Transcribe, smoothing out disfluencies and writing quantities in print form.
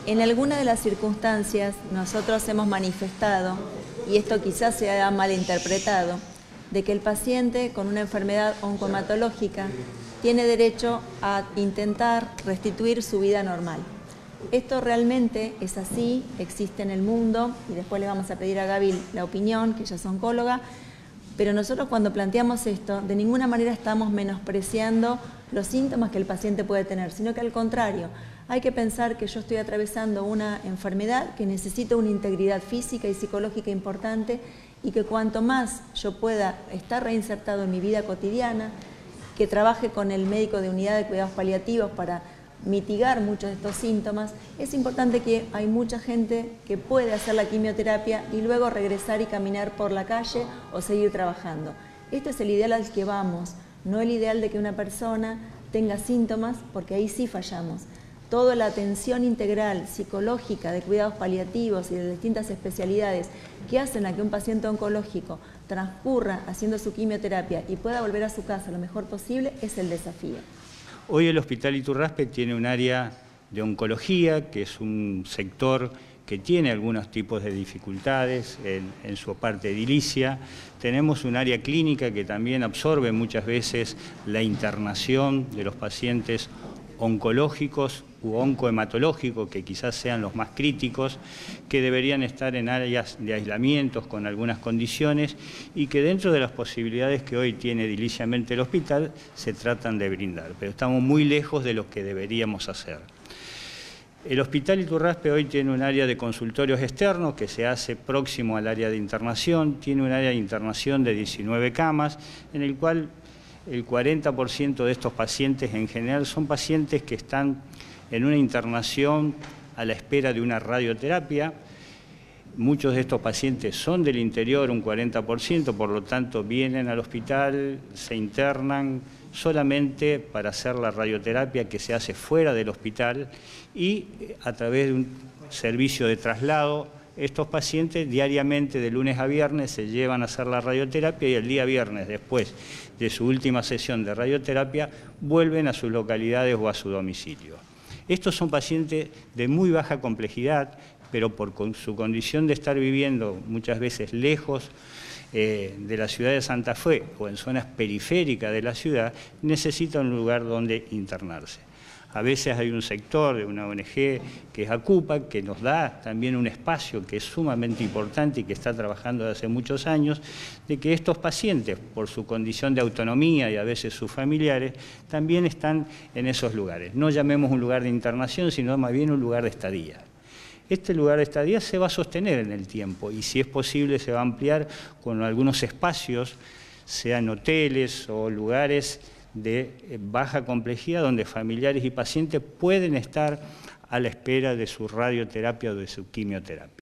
En alguna de las circunstancias nosotros hemos manifestado, y esto quizás se haya malinterpretado, de que el paciente con una enfermedad oncohematológica tiene derecho a intentar restituir su vida normal. Esto realmente es así, existe en el mundo, y después le vamos a pedir a Gaby la opinión, que ella es oncóloga, pero nosotros cuando planteamos esto, de ninguna manera estamos menospreciando los síntomas que el paciente puede tener, sino que al contrario, hay que pensar que yo estoy atravesando una enfermedad que necesita una integridad física y psicológica importante y que cuanto más yo pueda estar reinsertado en mi vida cotidiana, que trabaje con el médico de unidad de cuidados paliativos para mitigar muchos de estos síntomas, es importante que hay mucha gente que puede hacer la quimioterapia y luego regresar y caminar por la calle o seguir trabajando. Este es el ideal al que vamos, no el ideal de que una persona tenga síntomas, porque ahí sí fallamos. Toda la atención integral psicológica de cuidados paliativos y de distintas especialidades que hacen a que un paciente oncológico transcurra haciendo su quimioterapia y pueda volver a su casa lo mejor posible es el desafío. Hoy el Hospital Iturraspe tiene un área de oncología, que es un sector que tiene algunos tipos de dificultades en su parte edilicia. Tenemos un área clínica que también absorbe muchas veces la internación de los pacientes oncológicos u oncohematológicos, que quizás sean los más críticos, que deberían estar en áreas de aislamientos con algunas condiciones y que dentro de las posibilidades que hoy tiene ediliciamente el hospital se tratan de brindar, pero estamos muy lejos de lo que deberíamos hacer. El Hospital Iturraspe hoy tiene un área de consultorios externos que se hace próximo al área de internación, tiene un área de internación de 19 camas, en el cual el 40% de estos pacientes en general son pacientes que están en una internación a la espera de una radioterapia. Muchos de estos pacientes son del interior, un 40%, por lo tanto vienen al hospital, se internan solamente para hacer la radioterapia que se hace fuera del hospital y a través de un servicio de traslado, estos pacientes diariamente de lunes a viernes se llevan a hacer la radioterapia y el día viernes, después de su última sesión de radioterapia, vuelven a sus localidades o a su domicilio. Estos son pacientes de muy baja complejidad, pero por su condición de estar viviendo muchas veces lejos de la ciudad de Santa Fe o en zonas periféricas de la ciudad, necesitan un lugar donde internarse. A veces hay un sector de una ONG que es ACUPA, que nos da también un espacio que es sumamente importante y que está trabajando desde hace muchos años, de que estos pacientes, por su condición de autonomía y a veces sus familiares, también están en esos lugares. No llamemos un lugar de internación, sino más bien un lugar de estadía. Este lugar de estadía se va a sostener en el tiempo y si es posible se va a ampliar con algunos espacios, sean hoteles o lugares de baja complejidad donde familiares y pacientes pueden estar a la espera de su radioterapia o de su quimioterapia.